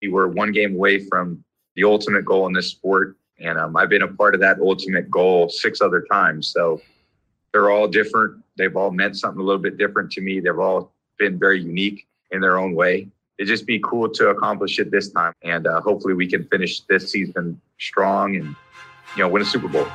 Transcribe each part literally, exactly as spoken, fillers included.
We're one game away from the ultimate goal in this sport. And um, I've been a part of that ultimate goal six other times. So they're all different. They've all meant something a little bit different to me. They've all been very unique in their own way. It'd just be cool to accomplish it this time. And uh, hopefully we can finish this season strong and, you know, win a Super Bowl.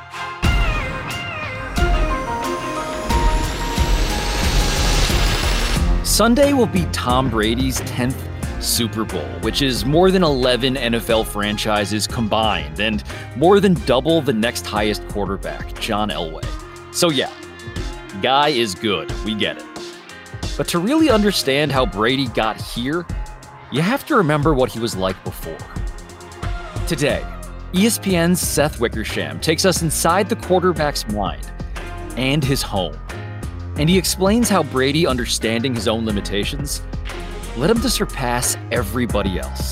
Sunday will be Tom Brady's tenth Super Bowl, which is more than eleven N F L franchises combined and more than double the next highest quarterback, John Elway. So yeah, guy is good. We get it. But to really understand how Brady got here, you have to remember what he was like before. Today, E S P N's Seth Wickersham takes us inside the quarterback's mind and his home. And he explains how Brady, understanding his own limitations, led him to surpass everybody else.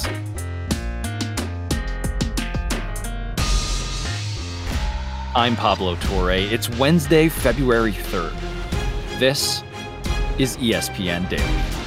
I'm Pablo Torre. It's Wednesday, February third. This is E S P N Daily.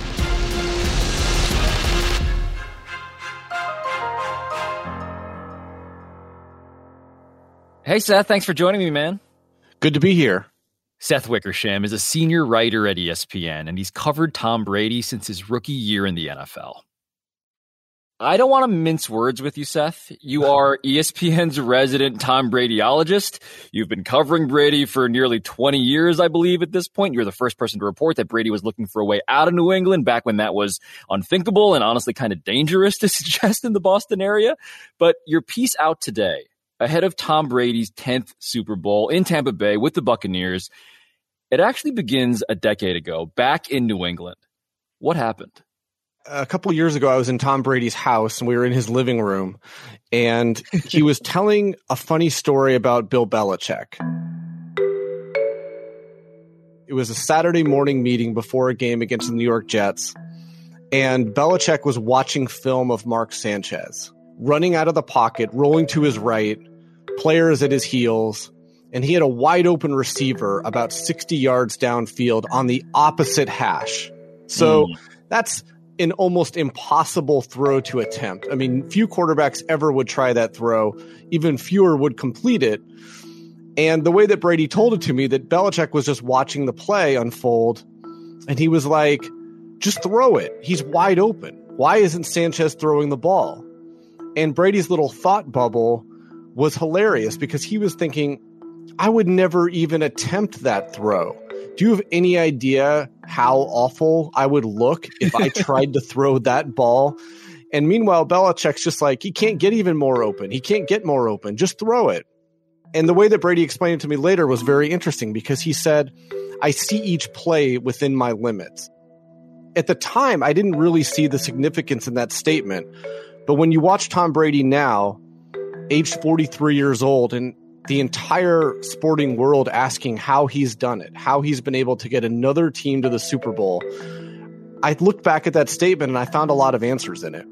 Hey, Seth. Thanks for joining me, man. Good to be here. Seth Wickersham is a senior writer at E S P N, and he's covered Tom Brady since his rookie year in the N F L. I don't want to mince words with you, Seth. You are E S P N's resident Tom Bradyologist. You've been covering Brady for nearly twenty years, I believe, at this point. You're the first person to report that Brady was looking for a way out of New England back when that was unthinkable and honestly kind of dangerous to suggest in the Boston area. But your piece out today, ahead of Tom Brady's tenth Super Bowl in Tampa Bay with the Buccaneers, it actually begins a decade ago, back in New England. What happened? A couple of years ago, I was in Tom Brady's house, and we were in his living room, and he was telling a funny story about Bill Belichick. It was a Saturday morning meeting before a game against the New York Jets, and Belichick was watching film of Mark Sanchez, running out of the pocket, rolling to his right, players at his heels, and he had a wide open receiver about sixty yards downfield on the opposite hash. So mm. that's an almost impossible throw to attempt. I mean, few quarterbacks ever would try that throw. Even fewer would complete it. And the way that Brady told it to me, that Belichick was just watching the play unfold, and he was like, just throw it. He's wide open. Why isn't Sanchez throwing the ball? And Brady's little thought bubble was hilarious because he was thinking, I would never even attempt that throw. Do you have any idea how awful I would look if I tried to throw that ball? And meanwhile, Belichick's just like, he can't get even more open. He can't get more open. Just throw it. And the way that Brady explained it to me later was very interesting because he said, I see each play within my limits. At the time, I didn't really see the significance in that statement. But when you watch Tom Brady now, aged forty-three years old, and the entire sporting world asking how he's done it, how he's been able to get another team to the Super Bowl, I looked back at that statement and I found a lot of answers in it.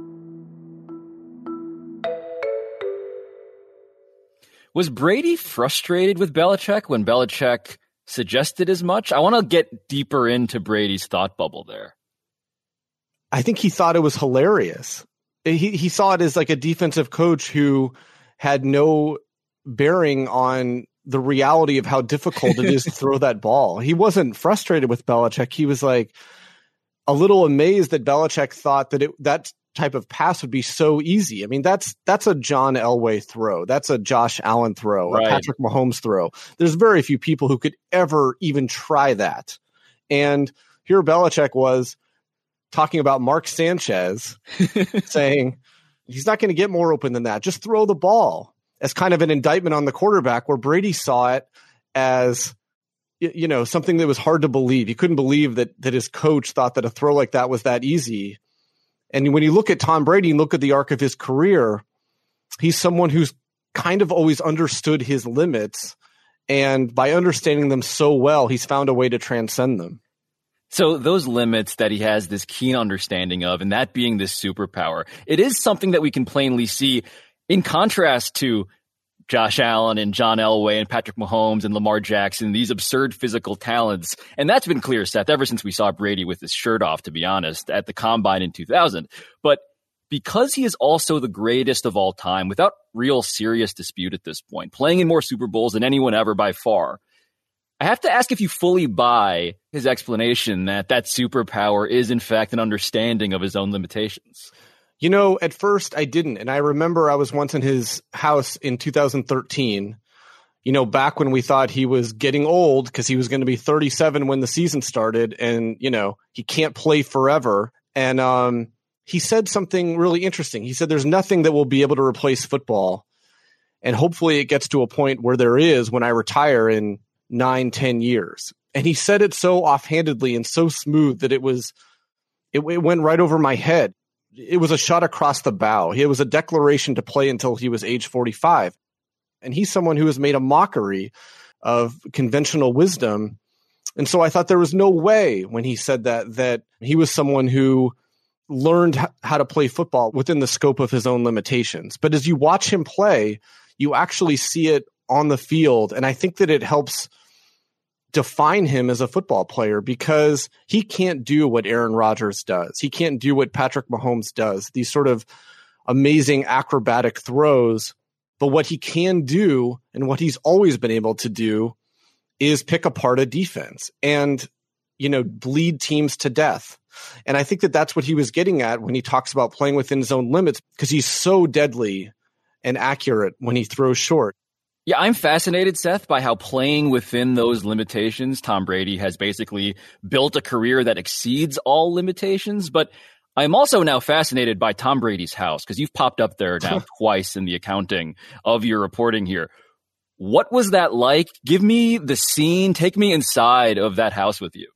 Was Brady frustrated with Belichick when Belichick suggested as much? I want to get deeper into Brady's thought bubble there. I think he thought it was hilarious. He he saw it as like a defensive coach who had no bearing on the reality of how difficult it is to throw that ball. He wasn't frustrated with Belichick. He was like a little amazed that Belichick thought that it, that type of pass would be so easy. I mean, that's that's a John Elway throw. That's a Josh Allen throw, right. A Patrick Mahomes throw. There's very few people who could ever even try that. And here Belichick was talking about Mark Sanchez, saying he's not going to get more open than that. Just throw the ball, as kind of an indictment on the quarterback, where Brady saw it as, you know, something that was hard to believe. He couldn't believe that that his coach thought that a throw like that was that easy. And when you look at Tom Brady and look at the arc of his career, he's someone who's kind of always understood his limits. And by understanding them so well, he's found a way to transcend them. So those limits that he has this keen understanding of, and that being this superpower, it is something that we can plainly see in contrast to Josh Allen and John Elway and Patrick Mahomes and Lamar Jackson, these absurd physical talents. And that's been clear, Seth, ever since we saw Brady with his shirt off, to be honest, at the Combine in two thousand. But because he is also the greatest of all time, without real serious dispute at this point, playing in more Super Bowls than anyone ever by far, I have to ask if you fully buy his explanation that that superpower is, in fact, an understanding of his own limitations. You know, at first I didn't. And I remember I was once in his house in two thousand thirteen, you know, back when we thought he was getting old because he was going to be thirty-seven when the season started and, you know, he can't play forever. And um, he said something really interesting. He said, there's nothing that will be able to replace football. And hopefully it gets to a point where there is when I retire in nine, ten years. And he said it so offhandedly and so smooth that it was, it, it went right over my head. It was a shot across the bow. It was a declaration to play until he was age forty-five. And he's someone who has made a mockery of conventional wisdom. And so I thought there was no way when he said that, that he was someone who learned h- how to play football within the scope of his own limitations. But as you watch him play, you actually see it on the field. And I think that it helps define him as a football player because he can't do what Aaron Rodgers does. He can't do what Patrick Mahomes does, these sort of amazing acrobatic throws. But what he can do and what he's always been able to do is pick apart a defense and, you know, bleed teams to death. And I think that that's what he was getting at when he talks about playing within his own limits, because he's so deadly and accurate when he throws short. Yeah, I'm fascinated, Seth, by how playing within those limitations, Tom Brady has basically built a career that exceeds all limitations. But I'm also now fascinated by Tom Brady's house, because you've popped up there now twice in the accounting of your reporting here. What was that like? Give me the scene. Take me inside of that house with you.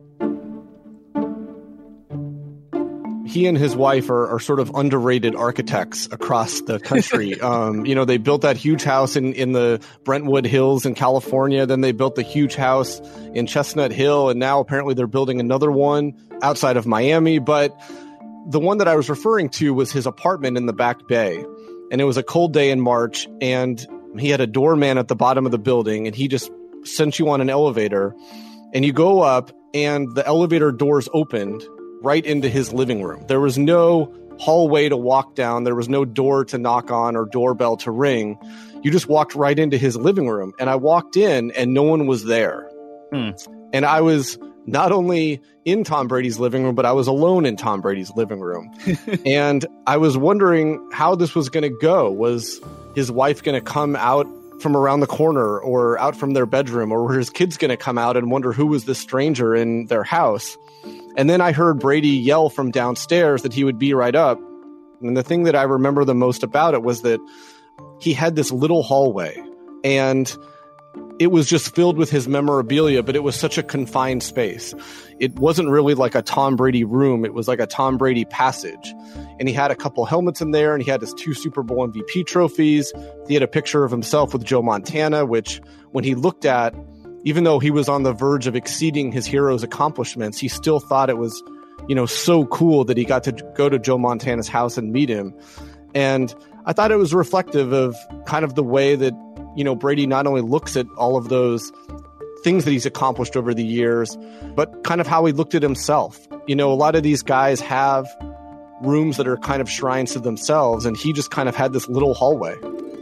He and his wife are, are sort of underrated architects across the country. um, you know, they built that huge house in, in the Brentwood Hills in California. Then they built the huge house in Chestnut Hill. And now apparently they're building another one outside of Miami. But the one that I was referring to was his apartment in the Back Bay. And it was a cold day in March. And he had a doorman at the bottom of the building. And he just sent you on an elevator. And you go up and the elevator doors opened right into his living room. There was no hallway to walk down. There was no door to knock on or doorbell to ring. You just walked right into his living room. And I walked in and no one was there. Hmm. And I was not only in Tom Brady's living room, but I was alone in Tom Brady's living room. And I was wondering how this was going to go. Was his wife going to come out from around the corner or out from their bedroom, or were his kids going to come out and wonder who was this stranger in their house? And then I heard Brady yell from downstairs that he would be right up. And the thing that I remember the most about it was that he had this little hallway and it was just filled with his memorabilia, but it was such a confined space. It wasn't really like a Tom Brady room. It was like a Tom Brady passage. And he had a couple helmets in there and he had his two Super Bowl M V P trophies. He had a picture of himself with Joe Montana, which when he looked at, even though he was on the verge of exceeding his hero's accomplishments, he still thought it was, you know, so cool that he got to go to Joe Montana's house and meet him. And I thought it was reflective of kind of the way that, you know, Brady not only looks at all of those things that he's accomplished over the years, but kind of how he looked at himself. You know, a lot of these guys have rooms that are kind of shrines to themselves, and he just kind of had this little hallway.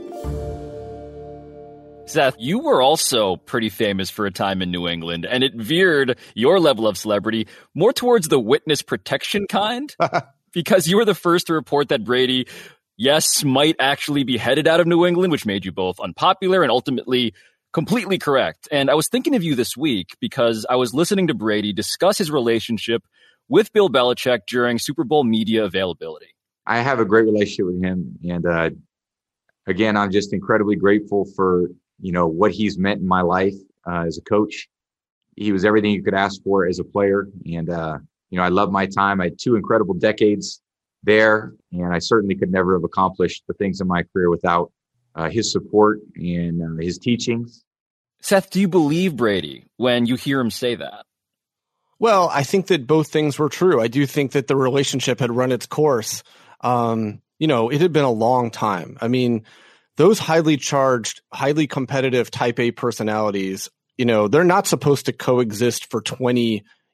Seth, you were also pretty famous for a time in New England, and it veered your level of celebrity more towards the witness protection kind, because you were the first to report that Brady, yes, might actually be headed out of New England, which made you both unpopular and ultimately completely correct. And I was thinking of you this week because I was listening to Brady discuss his relationship with Bill Belichick during Super Bowl media availability. I have a great relationship with him. And uh, again, I'm just incredibly grateful for you know, what he's meant in my life uh, as a coach. He was everything you could ask for as a player. And, uh, you know, I love my time. I had two incredible decades there, and I certainly could never have accomplished the things in my career without uh, his support and uh, his teachings. Seth, do you believe Brady when you hear him say that? Well, I think that both things were true. I do think that the relationship had run its course. Um, you know, it had been a long time. I mean, those highly charged, highly competitive type A personalities, you know, they're not supposed to coexist for twenty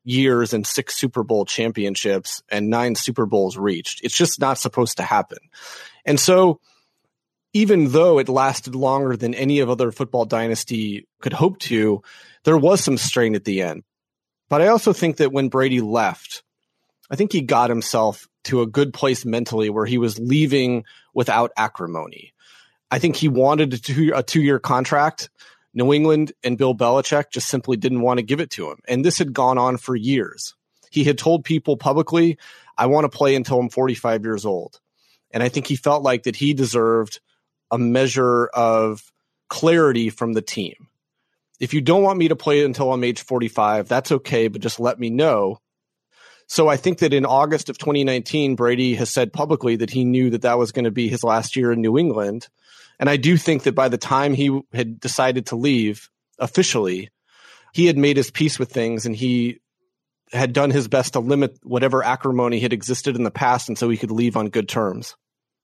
years and six Super Bowl championships and nine Super Bowls reached. It's just not supposed to happen. And so even though it lasted longer than any of other football dynasty could hope to, there was some strain at the end. But I also think that when Brady left, I think he got himself to a good place mentally where he was leaving without acrimony. I think he wanted a, two, a two-year contract. New England and Bill Belichick just simply didn't want to give it to him. And this had gone on for years. He had told people publicly, I want to play until I'm forty-five years old. And I think he felt like that he deserved a measure of clarity from the team. If you don't want me to play until I'm age forty-five, that's okay, but just let me know. So I think that in August of twenty nineteen, Brady has said publicly that he knew that that was going to be his last year in New England. And I do think that by the time he had decided to leave officially, he had made his peace with things and he had done his best to limit whatever acrimony had existed in the past, and so he could leave on good terms.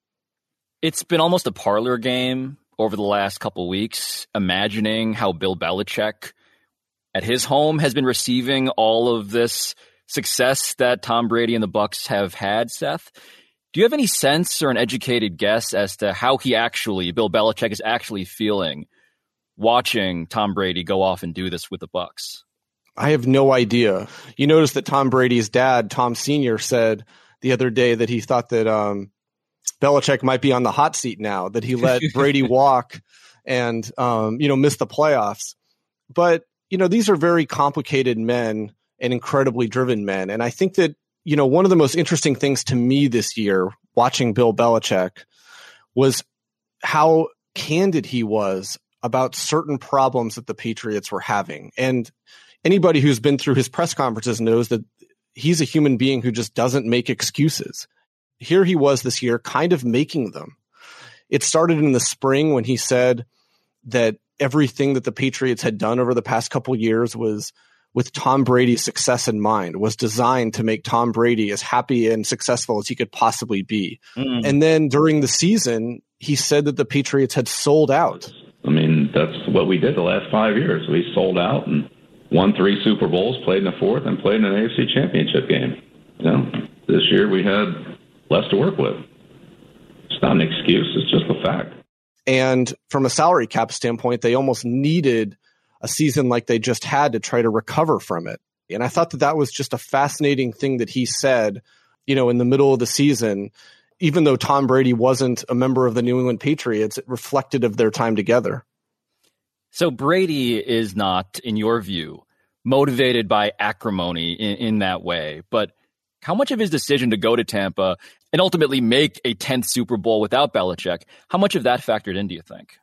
It's been almost a parlor game over the last couple weeks, imagining how Bill Belichick at his home has been receiving all of this success that Tom Brady and the Bucs have had, Seth. Do you have any sense or an educated guess as to how he actually, Bill Belichick, is actually feeling watching Tom Brady go off and do this with the Bucs? I have no idea. You notice that Tom Brady's dad, Tom Senior, said the other day that he thought that um, Belichick might be on the hot seat now, that he let Brady walk and um, you know miss the playoffs. But you know these are very complicated men and incredibly driven men, and I think that you know one of the most interesting things to me this year, watching Bill Belichick, was how candid he was about certain problems that the Patriots were having. And anybody who's been through his press conferences knows that he's a human being who just doesn't make excuses. Here he was this year kind of making them. It started in the spring when he said that everything that the Patriots had done over the past couple of years was with Tom Brady's success in mind, was designed to make Tom Brady as happy and successful as he could possibly be. Mm. And then during the season, he said that the Patriots had sold out. I mean, that's what we did the last five years. We sold out and won three Super Bowls, played in the fourth, and played in an A F C championship game. You know, this year we had less to work with. It's not an excuse. It's just a fact. And from a salary cap standpoint, they almost needed a season like they just had to try to recover from it. And I thought that that was just a fascinating thing that he said, you know, in the middle of the season. Even though Tom Brady wasn't a member of the New England Patriots, it reflected of their time together. So Brady is not, in your view, motivated by acrimony in, in that way. But how much of his decision to go to Tampa and ultimately make a tenth Super Bowl without Belichick, how much of that factored in, do you think?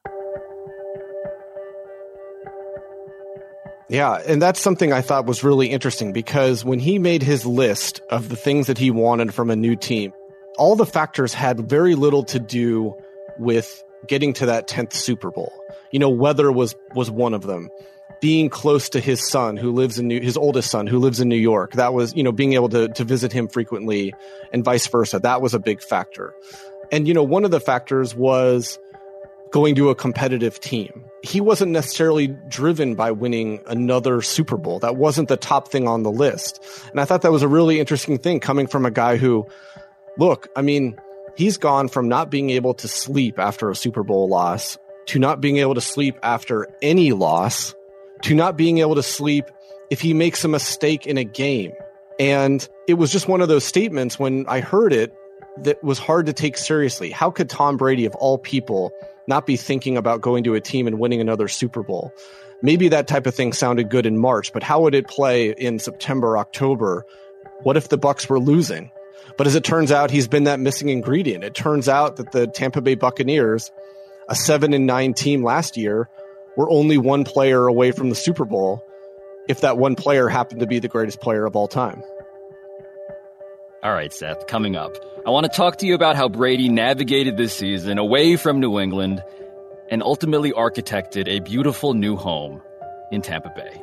Yeah, and that's something I thought was really interesting because when he made his list of the things that he wanted from a new team, all the factors had very little to do with getting to that tenth Super Bowl. You know, weather was was one of them. Being close to his son who lives in New, his oldest son who lives in New York. That was, you know, being able to to visit him frequently and vice versa. That was a big factor. And, you know, one of the factors was going to a competitive team. He wasn't necessarily driven by winning another Super Bowl. That wasn't the top thing on the list. And I thought that was a really interesting thing coming from a guy who, look, I mean, he's gone from not being able to sleep after a Super Bowl loss to not being able to sleep after any loss to not being able to sleep if he makes a mistake in a game. And it was just one of those statements when I heard it that was hard to take seriously. How could Tom Brady, of all people, not be thinking about going to a team and winning another Super Bowl? Maybe that type of thing sounded good in March, but how would it play in September, October? What if the Bucs were losing? But as it turns out, he's been that missing ingredient. It turns out that the Tampa Bay Buccaneers, a seven and nine team last year, were only one player away from the Super Bowl, if that one player happened to be the greatest player of all time. All right, Seth, coming up, I want to talk to you about how Brady navigated this season away from New England and ultimately architected a beautiful new home in Tampa Bay.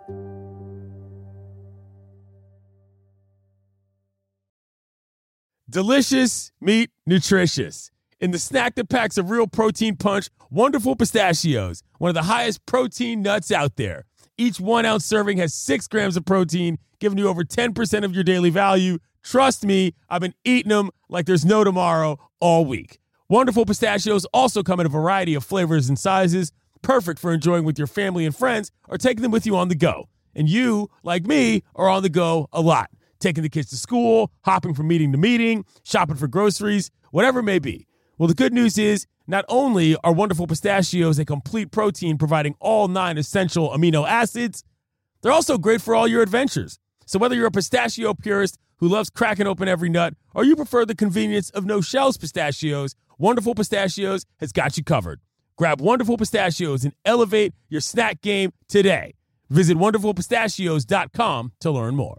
Delicious meat, nutritious. In the snack that packs a real protein punch, Wonderful Pistachios, one of the highest protein nuts out there. Each one-ounce serving has six grams of protein, giving you over ten percent of your daily value. Trust me, I've been eating them like there's no tomorrow all week. Wonderful Pistachios also come in a variety of flavors and sizes, perfect for enjoying with your family and friends or taking them with you on the go. And you, like me, are on the go a lot, taking the kids to school, hopping from meeting to meeting, shopping for groceries, whatever it may be. Well, the good news is not only are Wonderful Pistachios a complete protein providing all nine essential amino acids, they're also great for all your adventures. So whether you're a pistachio purist who loves cracking open every nut or you prefer the convenience of no-shells pistachios, Wonderful Pistachios has got you covered. Grab Wonderful Pistachios and elevate your snack game today. Visit wonderful pistachios dot com to learn more.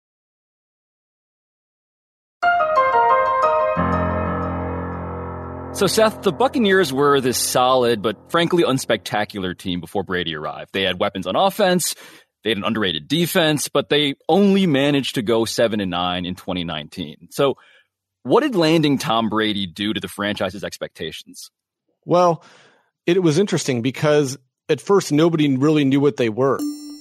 So, Seth, the Buccaneers were this solid but frankly unspectacular team before Brady arrived. They had weapons on offense, they had an underrated defense, but they only managed to go seven and nine in twenty nineteen. So, what did landing Tom Brady do to the franchise's expectations? Well, it was interesting because at first nobody really knew what they were.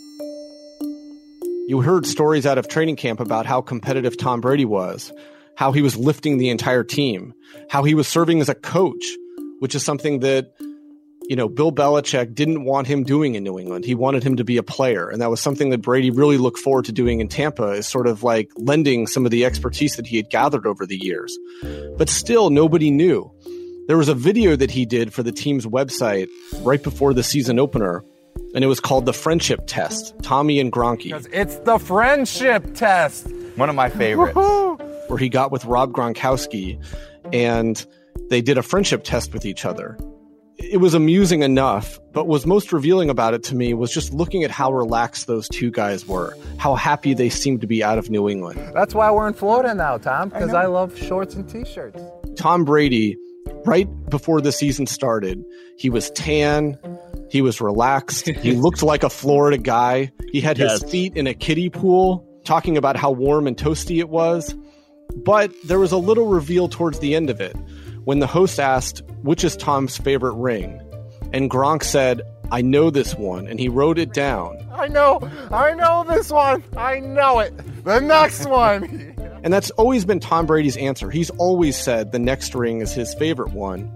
You heard stories out of training camp about how competitive Tom Brady was, how he was lifting the entire team, how he was serving as a coach, which is something that, you know, Bill Belichick didn't want him doing in New England. He wanted him to be a player. And that was something that Brady really looked forward to doing in Tampa, is sort of like lending some of the expertise that he had gathered over the years. But still, nobody knew. There was a video that he did for the team's website right before the season opener, and it was called The Friendship Test, Tommy and Gronky. Because it's the friendship test. One of my favorites. Woohoo! Where he got with Rob Gronkowski, and they did a friendship test with each other. It was amusing enough, but what was most revealing about it to me was just looking at how relaxed those two guys were, how happy they seemed to be out of New England. That's why we're in Florida now, Tom, because I, I love shorts and T-shirts. Tom Brady, right before the season started, he was tan, he was relaxed, he looked like a Florida guy. He had yes. his feet in a kiddie pool, talking about how warm and toasty it was. But there was a little reveal towards the end of it, when the host asked, which is Tom's favorite ring? And Gronk said, I know this one, and he wrote it down. I know, I know this one. I know it. The next one. And that's always been Tom Brady's answer. He's always said the next ring is his favorite one.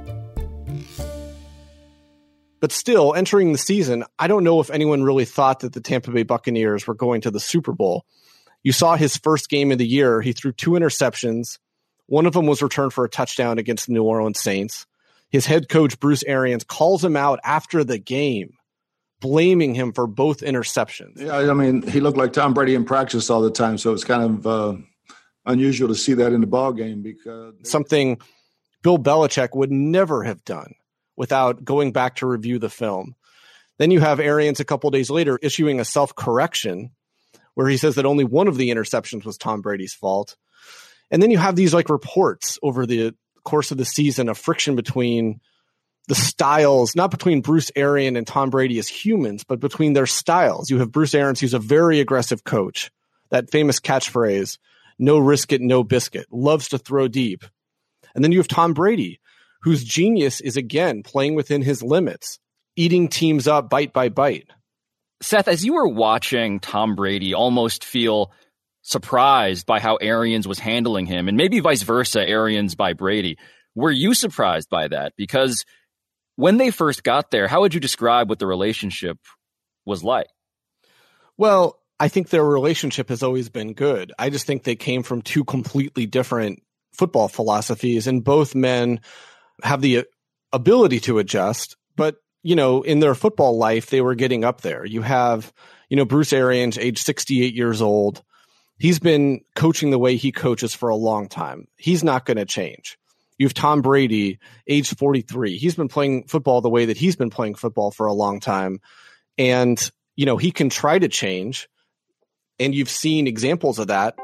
But still, entering the season, I don't know if anyone really thought that the Tampa Bay Buccaneers were going to the Super Bowl. You saw his first game of the year. He threw two interceptions. One of them was returned for a touchdown against the New Orleans Saints. His head coach, Bruce Arians, calls him out after the game, blaming him for both interceptions. Yeah, I mean, he looked like Tom Brady in practice all the time, so it's kind of uh, unusual to see that in the ball game. Because something Bill Belichick would never have done without going back to review the film. Then you have Arians a couple days later issuing a self-correction where he says that only one of the interceptions was Tom Brady's fault. And then you have these like reports over the course of the season of friction between the styles, not between Bruce Arians and Tom Brady as humans, but between their styles. You have Bruce Arians, who's a very aggressive coach. That famous catchphrase, no risk it, no biscuit, loves to throw deep. And then you have Tom Brady, whose genius is, again, playing within his limits, eating teams up bite by bite. Seth, as you were watching Tom Brady almost feel surprised by how Arians was handling him, and maybe vice versa, Arians by Brady, were you surprised by that? Because when they first got there, how would you describe what the relationship was like? Well, I think their relationship has always been good. I just think they came from two completely different football philosophies, and both men have the ability to adjust, but you know, in their football life, they were getting up there. You have, you know, Bruce Arians, age sixty-eight years old. He's been coaching the way he coaches for a long time. He's not going to change. You have Tom Brady, age forty-three. He's been playing football the way that he's been playing football for a long time. And, you know, he can try to change. And you've seen examples of that.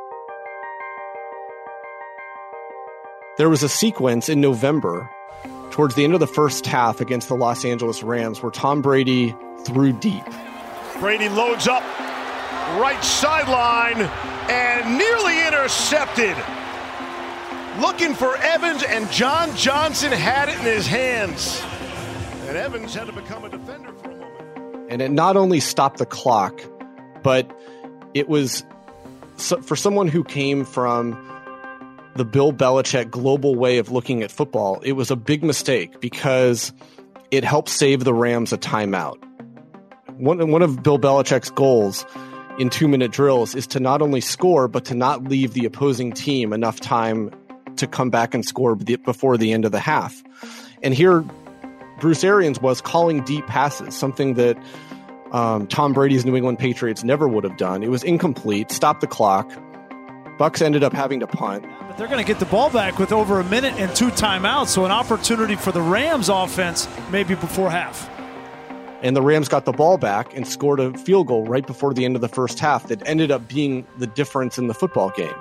There was a sequence in November towards the end of the first half against the Los Angeles Rams where Tom Brady threw deep. Brady loads up, right sideline, and nearly intercepted. Looking for Evans, and John Johnson had it in his hands. And Evans had to become a defender for a moment. And it not only stopped the clock, but it was, so, for someone who came from the Bill Belichick global way of looking at football, it was a big mistake because it helped save the Rams a timeout. One, one of Bill Belichick's goals in two-minute drills is to not only score, but to not leave the opposing team enough time to come back and score before the end of the half. And here, Bruce Arians was calling deep passes, something that um, Tom Brady's New England Patriots never would have done. It was incomplete, stopped the clock. Bucs ended up having to punt. But they're going to get the ball back with over a minute and two timeouts, so an opportunity for the Rams offense maybe before half. And the Rams got the ball back and scored a field goal right before the end of the first half that ended up being the difference in the football game.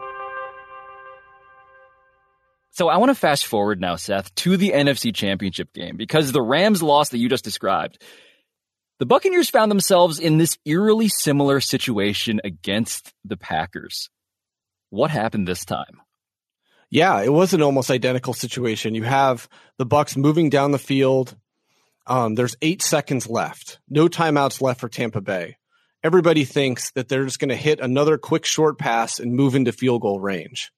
So I want to fast forward now, Seth, to the N F C Championship game, because the Rams loss that you just described, the Buccaneers found themselves in this eerily similar situation against the Packers. What happened this time? Yeah, it was an almost identical situation. You have the Bucs moving down the field. Um, there's eight seconds left. No timeouts left for Tampa Bay. Everybody thinks that they're just going to hit another quick short pass and move into field goal range.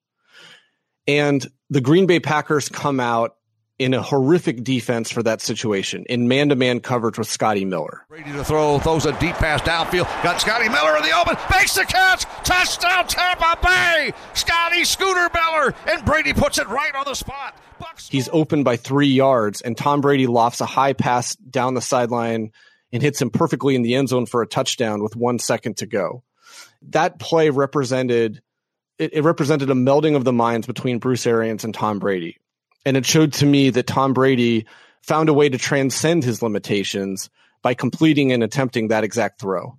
And the Green Bay Packers come out in a horrific defense for that situation, in man-to-man coverage with Scotty Miller. Ready to throw, throws a deep pass downfield. Got Scotty Miller in the open, makes the catch, touchdown Tampa Bay! Scotty Scooter Miller, and Brady puts it right on the spot. Bucks. He's open by three yards, and Tom Brady lofts a high pass down the sideline and hits him perfectly in the end zone for a touchdown with one second to go. That play represented it, it represented a melding of the minds between Bruce Arians and Tom Brady. And it showed to me that Tom Brady found a way to transcend his limitations by completing and attempting that exact throw.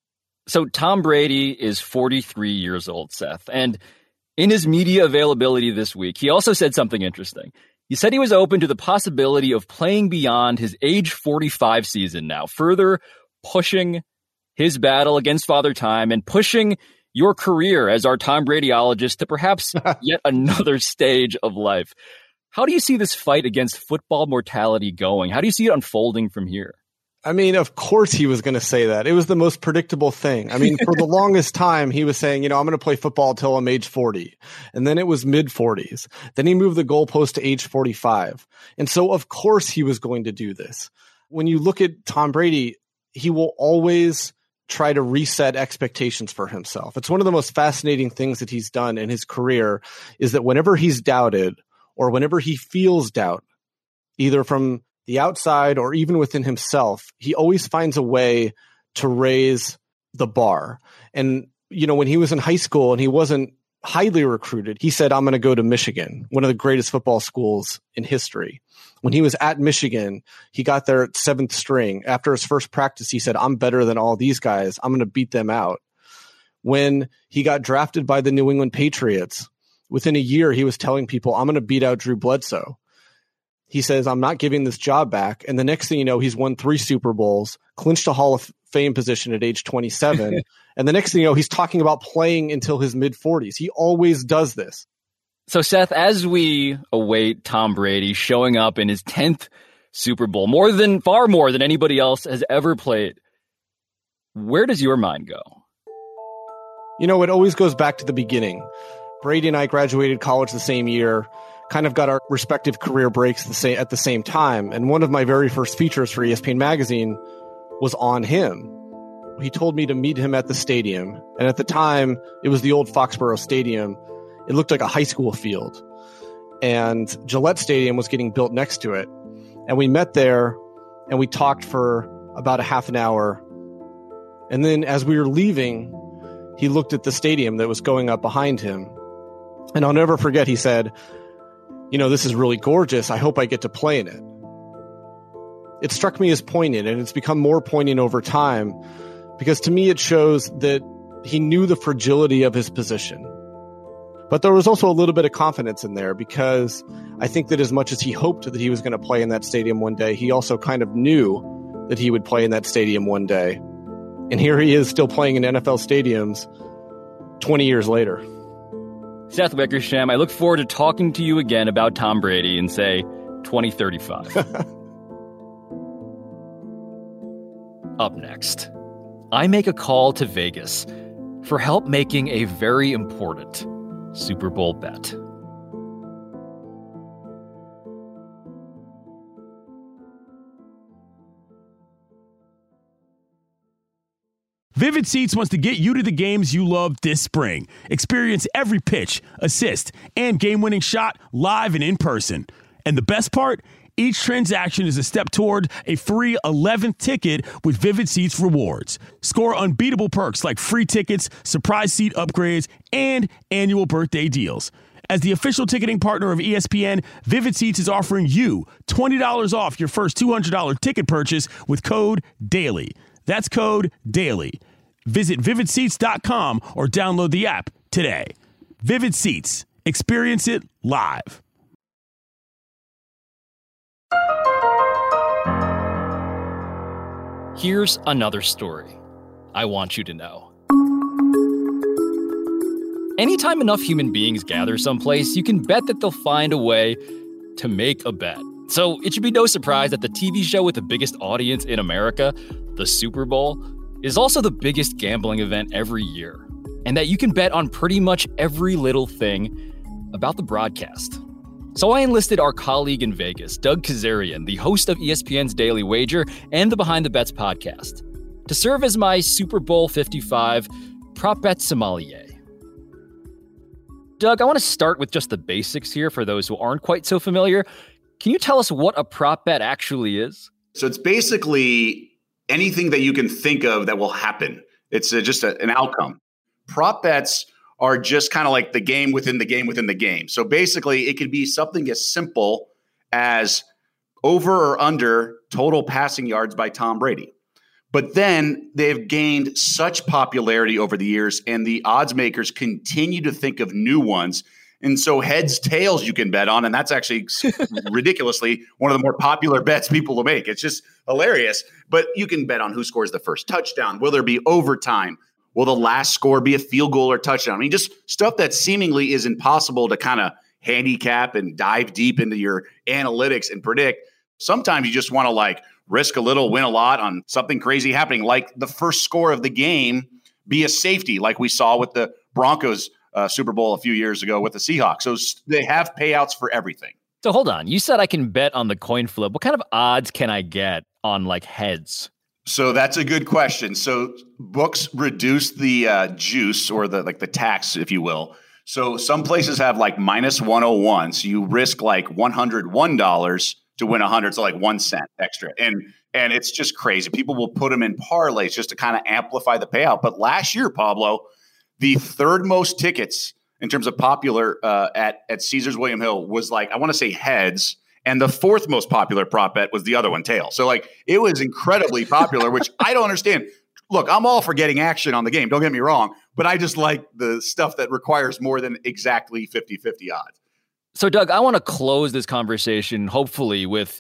So Tom Brady is forty-three years old, Seth. And in his media availability this week, he also said something interesting. He said he was open to the possibility of playing beyond his age forty-five season now, further pushing his battle against Father Time and pushing your career as our Tom Bradyologist to perhaps yet another stage of life. How do you see this fight against football mortality going? How do you see it unfolding from here? I mean, of course he was going to say that. It was the most predictable thing. I mean, for the longest time, he was saying, you know, I'm going to play football until I'm age forty. And then it was mid forties. Then he moved the goalpost to age forty-five. And so, of course, he was going to do this. When you look at Tom Brady, he will always try to reset expectations for himself. It's one of the most fascinating things that he's done in his career is that whenever he's doubted, or whenever he feels doubt, either from the outside or even within himself, he always finds a way to raise the bar. And, you know, when he was in high school and he wasn't highly recruited, he said, I'm going to go to Michigan, one of the greatest football schools in history. When he was at Michigan, he got there at seventh string. After his first practice, he said, I'm better than all these guys. I'm going to beat them out. When he got drafted by the New England Patriots, within a year, he was telling people, I'm going to beat out Drew Bledsoe. He says, I'm not giving this job back. And the next thing you know, he's won three Super Bowls, clinched a Hall of Fame position at age twenty-seven. And the next thing you know, he's talking about playing until his mid forties. He always does this. So, Seth, as we await Tom Brady showing up in his tenth Super Bowl, more than, far more than anybody else has ever played, where does your mind go? You know, it always goes back to the beginning. Brady and I graduated college the same year, kind of got our respective career breaks the same, at the same time. And one of my very first features for E S P N Magazine was on him. He told me to meet him at the stadium. And at the time, it was the old Foxborough Stadium. It looked like a high school field. And Gillette Stadium was getting built next to it. And we met there and we talked for about a half an hour. And then as we were leaving, he looked at the stadium that was going up behind him. And I'll never forget, he said, you know, this is really gorgeous. I hope I get to play in it. It struck me as poignant, and it's become more poignant over time because to me it shows that he knew the fragility of his position. But there was also a little bit of confidence in there because I think that as much as he hoped that he was going to play in that stadium one day, he also kind of knew that he would play in that stadium one day. And here he is still playing in N F L stadiums twenty years later. Seth Wickersham, I look forward to talking to you again about Tom Brady in, say, twenty thirty-five. Up next, I make a call to Vegas for help making a very important Super Bowl bet. Vivid Seats wants to get you to the games you love this spring. Experience every pitch, assist, and game-winning shot live and in person. And the best part? Each transaction is a step toward a free eleventh ticket with Vivid Seats rewards. Score unbeatable perks like free tickets, surprise seat upgrades, and annual birthday deals. As the official ticketing partner of E S P N, Vivid Seats is offering you twenty dollars off your first two hundred dollars ticket purchase with code DAILY. That's code DAILY. Visit vivid seats dot com or download the app today. Vivid Seats. Experience it live. Here's another story I want you to know. Anytime enough human beings gather someplace, you can bet that they'll find a way to make a bet. So it should be no surprise that the T V show with the biggest audience in America, the Super Bowl, is also the biggest gambling event every year, and that you can bet on pretty much every little thing about the broadcast. So I enlisted our colleague in Vegas, Doug Kazarian, the host of E S P N's Daily Wager and the Behind the Bets podcast, to serve as my Super Bowl fifty-five prop bet sommelier. Doug, I want to start with just the basics here for those who aren't quite so familiar. Can you tell us what a prop bet actually is? So it's basically anything that you can think of that will happen. It's a, just a, an outcome. Prop bets are just kind of like the game within the game within the game. So basically, it could be something as simple as over or under total passing yards by Tom Brady. But then they've gained such popularity over the years, and the odds makers continue to think of new ones. And so heads, tails you can bet on, and that's actually ridiculously one of the more popular bets people will make. It's just hilarious. But you can bet on who scores the first touchdown. Will there be overtime? Will the last score be a field goal or touchdown? I mean, just stuff that seemingly is impossible to kind of handicap and dive deep into your analytics and predict. Sometimes you just want to like risk a little, win a lot on something crazy happening, like the first score of the game be a safety, like we saw with the Broncos Uh, Super Bowl a few years ago with the Seahawks. So they have payouts for everything. So hold on. You said I can bet on the coin flip. What kind of odds can I get on like heads? So that's a good question. So books reduce the uh, juice or the like the tax, if you will. So some places have like minus one oh one. So you risk like one hundred one dollars to win one hundred. So like one cent extra. And and it's just crazy. People will put them in parlays just to kind of amplify the payout. But last year, Pablo, the third most tickets in terms of popular uh, at, at Caesars William Hill was like, I want to say heads. And the fourth most popular prop bet was the other one, tail. So like it was incredibly popular, which I don't understand. Look, I'm all for getting action on the game. Don't get me wrong. But I just like the stuff that requires more than exactly fifty-fifty odds. So Doug, I want to close this conversation, hopefully, with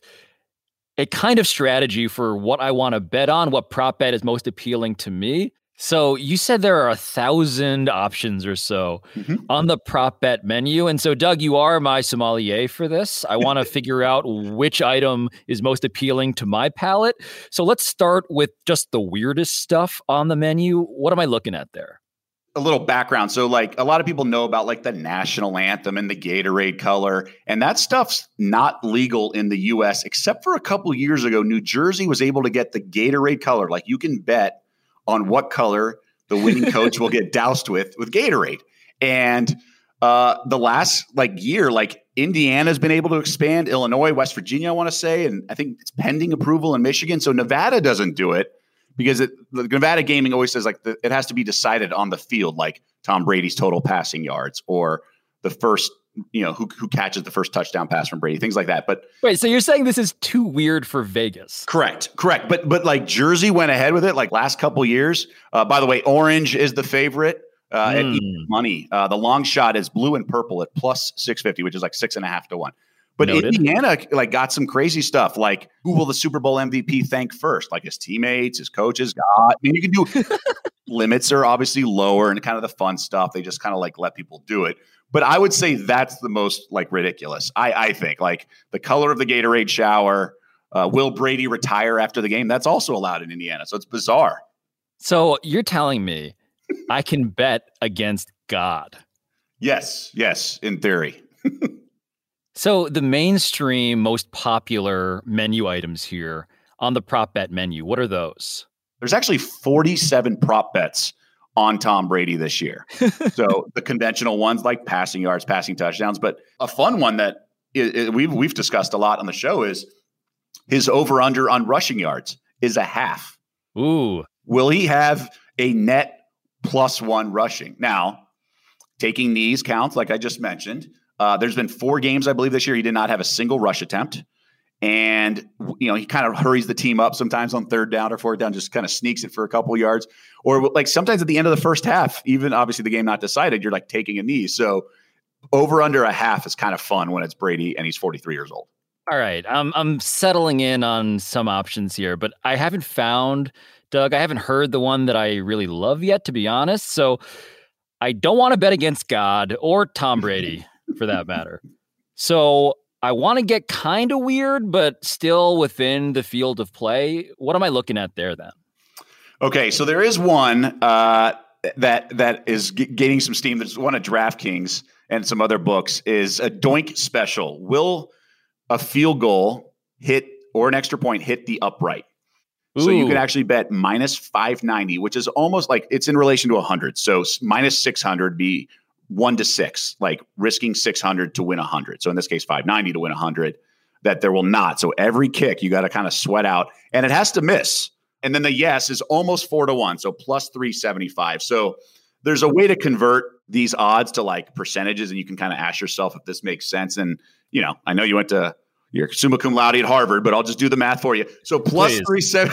a kind of strategy for what I want to bet on, what prop bet is most appealing to me. So you said there are a thousand options or so mm-hmm. on the prop bet menu. And so, Doug, you are my sommelier for this. I want to figure out which item is most appealing to my palate. So let's start with just the weirdest stuff on the menu. What am I looking at there? A little background. So like a lot of people know about like the national anthem and the Gatorade color, and that stuff's not legal in the U S except for a couple years ago. New Jersey was able to get the Gatorade color. Like you can bet on what color the winning coach will get doused with, with Gatorade. And uh, the last like year, like Indiana's been able to expand, Illinois, West Virginia, I want to say, and I think it's pending approval in Michigan. So Nevada doesn't do it because it, the Nevada gaming always says like the, it has to be decided on the field, like Tom Brady's total passing yards or the first, you know, who who catches the first touchdown pass from Brady, things like that. But wait, so you're saying this is too weird for Vegas? Correct, correct. But but like Jersey went ahead with it like last couple years. Uh, by the way, orange is the favorite uh, mm. at money. Uh, the long shot is blue and purple at plus six fifty, which is like six and a half to one. But Noted. Indiana like got some crazy stuff. Like who will the Super Bowl M V P thank first? Like his teammates, his coaches. God, I mean, you can do limits are obviously lower and kind of the fun stuff. They just kind of like let people do it. But I would say that's the most like ridiculous. I, I think like the color of the Gatorade shower, Uh, will Brady retire after the game? That's also allowed in Indiana. So it's bizarre. So you're telling me I can bet against God? Yes. Yes. In theory. So the mainstream, most popular menu items here on the prop bet menu, what are those? There's actually forty-seven prop bets on Tom Brady this year. So the conventional ones like passing yards, passing touchdowns, but a fun one that is, is, we've, we've discussed a lot on the show is his over-under on rushing yards is a half. Ooh. Will he have a net plus one rushing? Now, taking knees counts, like I just mentioned. Uh, there's been four games, I believe, this year he did not have a single rush attempt. And, you know, he kind of hurries the team up sometimes on third down or fourth down, just kind of sneaks it for a couple of yards. Or like sometimes at the end of the first half, even obviously the game not decided, you're like taking a knee. So over under a half is kind of fun when it's Brady and he's forty-three years old. All right. I'm, I'm settling in on some options here, but I haven't found, Doug, I haven't heard the one that I really love yet, to be honest. So I don't want to bet against God or Tom Brady for that matter. So I want to get kind of weird, but still within the field of play. What am I looking at there then? Okay, so there is one uh, that that is g- gaining some steam. There's one at DraftKings and some other books is a doink special. Will a field goal hit or an extra point hit the upright? Ooh. So you can actually bet minus five ninety, which is almost like it's in relation to one hundred. So minus six hundred be one to six, like risking six hundred to win one hundred. So in this case, five ninety to win one hundred, that there will not. So every kick you got to kind of sweat out and it has to miss. And then the yes is almost four to one. So plus three seventy-five. So there's a way to convert these odds to like percentages and you can kind of ask yourself if this makes sense. And, you know, I know you went to your summa cum laude at Harvard, but I'll just do the math for you. So plus three seven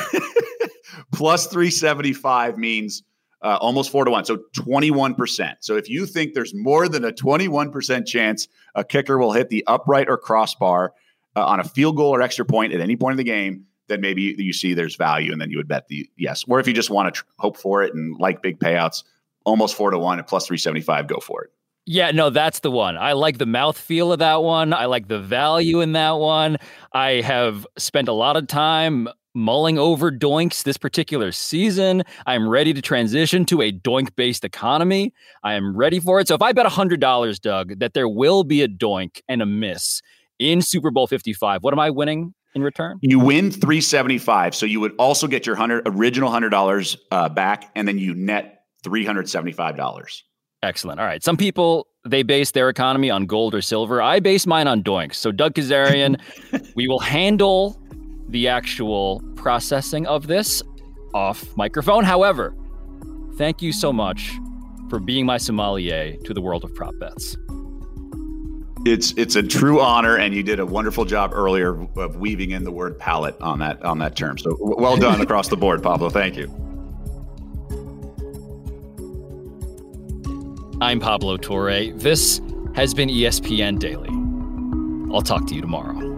plus three seventy-five means Uh, almost four to one. So twenty-one percent. So if you think there's more than a twenty-one percent chance a kicker will hit the upright or crossbar uh, on a field goal or extra point at any point in the game, then maybe you see there's value and then you would bet the yes. Or if you just want to tr- hope for it and like big payouts, almost four to one at plus three seventy-five, go for it. Yeah, no, that's the one. I like the mouthfeel of that one. I like the value in that one. I have spent a lot of time mulling over doinks this particular season. I'm ready to transition to a doink-based economy. I am ready for it. So if I bet one hundred dollars, Doug, that there will be a doink and a miss in Super Bowl fifty-five, what am I winning in return? You win three seventy-five. So you would also get your one hundred original one hundred dollars uh, back, and then you net three hundred seventy-five dollars. Excellent. All right. Some people, they base their economy on gold or silver. I base mine on doinks. So Doug Kezirian, we will handle the actual processing of this off microphone. However, thank you so much for being my sommelier to the world of prop bets. It's it's a true honor, and you did a wonderful job earlier of weaving in the word palate on that on that term. So w- well done across the board, Pablo. Thank you. I'm Pablo Torre. This has been E S P N Daily. I'll talk to you tomorrow.